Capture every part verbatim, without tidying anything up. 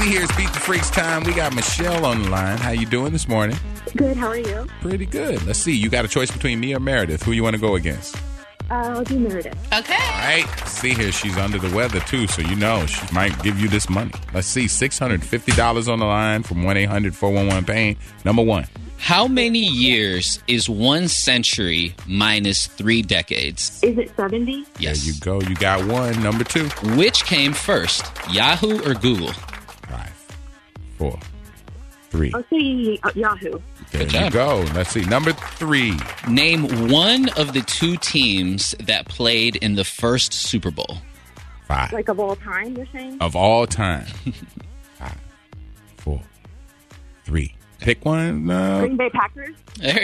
see here, it's Beat the Freaks time. We got Michelle on the line. How you doing this morning? Good, how are you? Pretty good. Let's see. You got a choice between me or Meredith. Who you want to go against? Uh, I'll do Meredith. Okay. All right. See here, she's under the weather, too, so you know she might give you this money. Let's see. six hundred fifty dollars on the line from one eight hundred four one one pain. Number one. How many years is one century minus three decades? Is it seventy? Yes. There you go. You got one. Number two. Which came first, Yahoo or Google? Five, four, three. I'll say uh, Yahoo. There Good you job. go. Let's see. Number three. Name one of the two teams that played in the first Super Bowl. Five. Like of all time, you're saying? Of all time. Five, four, three. Pick one. No. Green Bay Packers? There,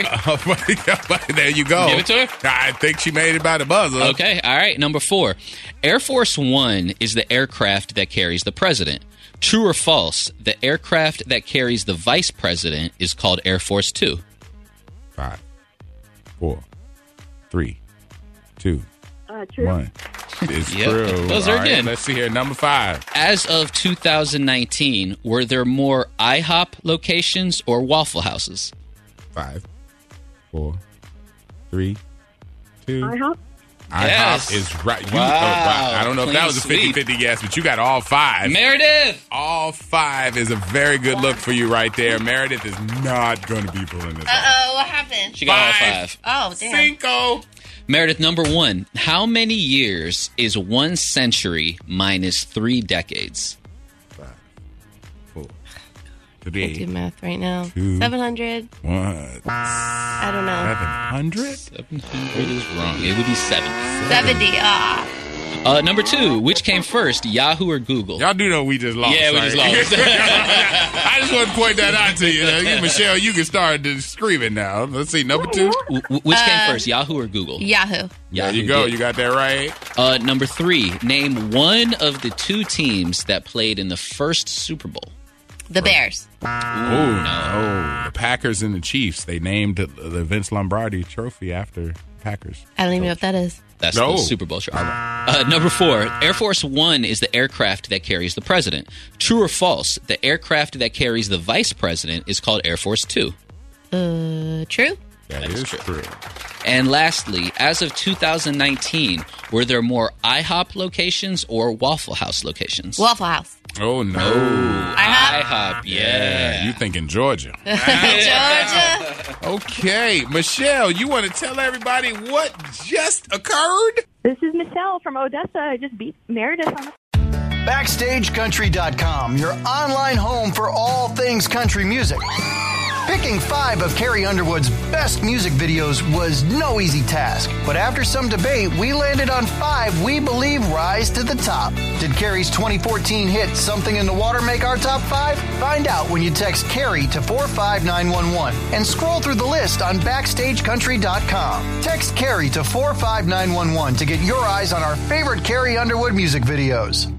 There you go. Give it to her. I think she made it by the buzzer. Okay, all right. Number four. Air Force One is the aircraft that carries the president. True or false, the aircraft that carries the vice president is called Air Force Two. Five, four, three, two, Uh, true. one. It's Yep. true. Those are All right, again. let's see here. Number five. As of two thousand nineteen, were there more IHOP locations or Waffle Houses? Five, four, three, two. IHOP? Yes. IHOP is right. You, Wow. uh, wow. I don't know if that Clean was a sweep. fifty-fifty guess, but you got all five. Meredith! All five is a very good look for you right there. Meredith is not going to be pulling this off. Uh-oh, what happened? She got all Five. five. Oh, damn. Cinco. Meredith, number one. How many years is one century minus three decades? Five, four, I do three, math right now. Two. seven hundred. one. I don't know. Seven hundred? seven hundred is wrong. It would be seven. seventy. Ah. Uh, number two. Which came first, Yahoo or Google? Y'all do know we just lost. Yeah, we right? just lost. I just want to point that out to you. Uh, Michelle, you can start to screaming now. Let's see, number two. W- w- which came Uh, first, Yahoo or Google? Yahoo. There Yahoo you go. did. You got that right. Uh, number three. Name one of the two teams that played in the first Super Bowl. The Bears. Oh, no. The Packers and the Chiefs. They named the, the Vince Lombardi trophy after Packers. I don't even know what that is. That's No. the Super Bowl show. Uh, number four, Air Force One is the aircraft that carries the president. True or false, the aircraft that carries the vice president is called Air Force Two. Uh, true? That That is is true. true. And lastly, as of two thousand nineteen, were there more IHOP locations or Waffle House locations? Waffle House. Oh, no. IHOP? IHOP, Yeah, yeah. you thinking Georgia. Georgia. Okay, Michelle, you want to tell everybody what just occurred? This is Michelle from Odessa. I just beat Meredith on the Backstage Country dot com, your online home for all things country music. Picking five of Carrie Underwood's best music videos was no easy task, but after some debate, we landed on five we believe rise to the top. Did Carrie's twenty fourteen hit Something in the Water make our top five? Find out when you text Carrie to four five nine one one and scroll through the list on Backstage Country dot com. Text Carrie to four five nine one one to get your eyes on our favorite Carrie Underwood music videos.